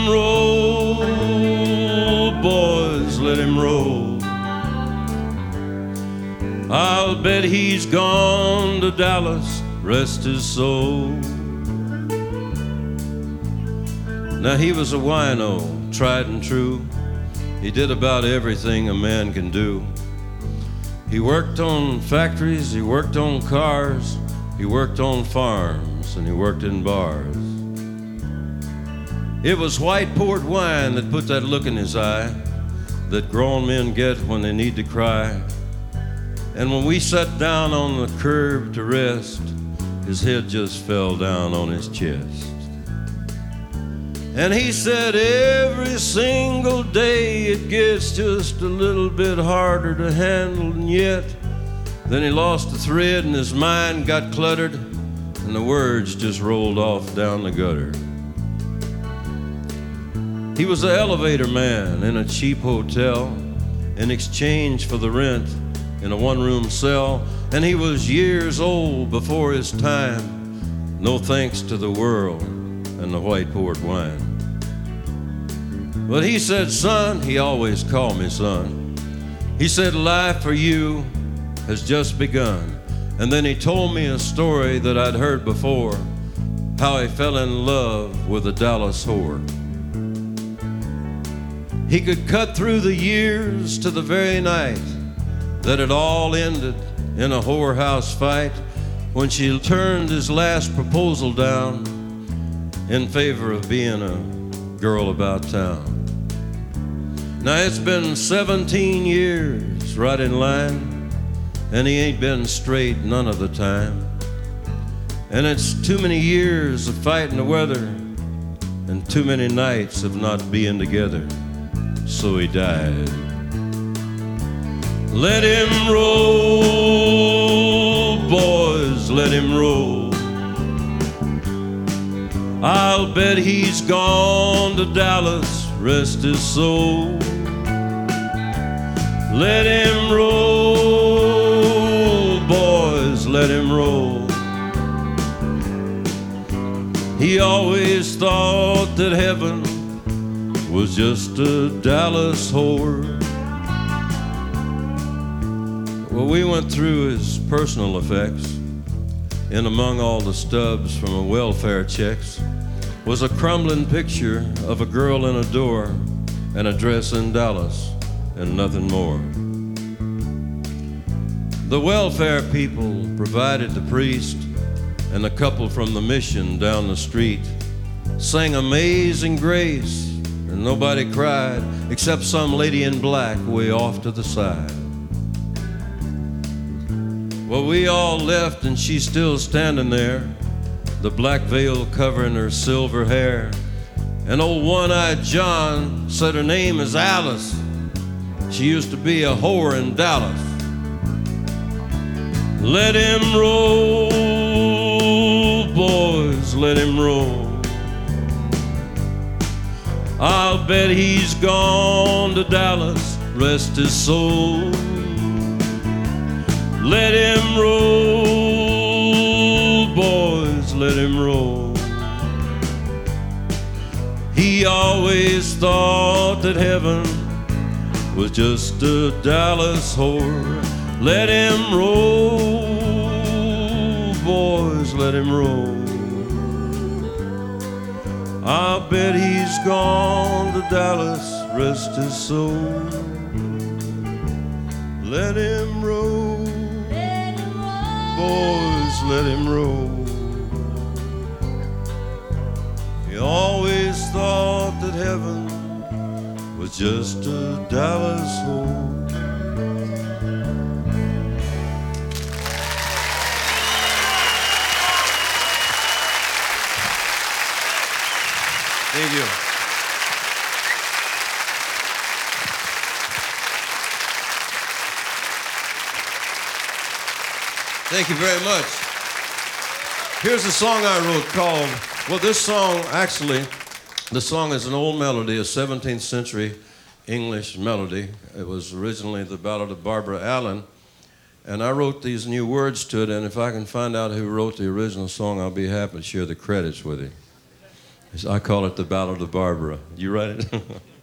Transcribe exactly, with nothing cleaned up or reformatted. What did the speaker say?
him roll, boys, let him roll. I'll bet he's gone to Dallas, rest his soul. Now he was a wino, tried and true. He did about everything a man can do. He worked on factories, he worked on cars, he worked on farms, and he worked in bars. It was white port wine that put that look in his eye that grown men get when they need to cry. And when we sat down on the curb to rest, his head just fell down on his chest. And he said, every single day it gets just a little bit harder to handle, and yet then he lost the thread and his mind got cluttered, and the words just rolled off down the gutter. He was an elevator man in a cheap hotel in exchange for the rent in a one-room cell, and he was years old before his time, no thanks to the world and the white port wine. But he said, son, he always called me son, he said, life for you has just begun. And then he told me a story that I'd heard before, how he fell in love with a Dallas whore. He could cut through the years to the very night that it all ended in a whorehouse fight, when she turned his last proposal down in favor of being a girl about town. Now it's been seventeen years right in line, and he ain't been straight none of the time. And it's too many years of fighting the weather and too many nights of not being together, so he died. Let him roll, boys, let him roll. I'll bet he's gone to Dallas, rest his soul. Let him roll, boys, let him roll. He always thought that heaven was just a Dallas whore. Well, we went through his personal effects, and among all the stubs from a welfare checks was a crumbling picture of a girl in a door and a dress in Dallas and nothing more. The welfare people provided the priest, and the couple from the mission down the street sang Amazing Grace, and nobody cried except some lady in black way off to the side. Well, we all left and she's still standing there, the black veil covering her silver hair. And old one-eyed John said her name is Alice. She used to be a whore in Dallas. Let him roll, boys, let him roll. I'll bet he's gone to Dallas, rest his soul. Let him roll, boys, let him roll. He always thought that heaven was just a Dallas whore. Let him roll, boys, let him roll. I bet he's gone to Dallas, rest his soul. Let him roll, boys, let him roll. He always thought that heaven was just a Dallas whore. Thank you. Thank you very much. Here's a song I wrote called, well, this song, actually, the song is an old melody, a seventeenth century English melody. It was originally the ballad of Barbara Allen, and I wrote these new words to it, and if I can find out who wrote the original song, I'll be happy to share the credits with you. I call it the Ballad of Barbara. You write it?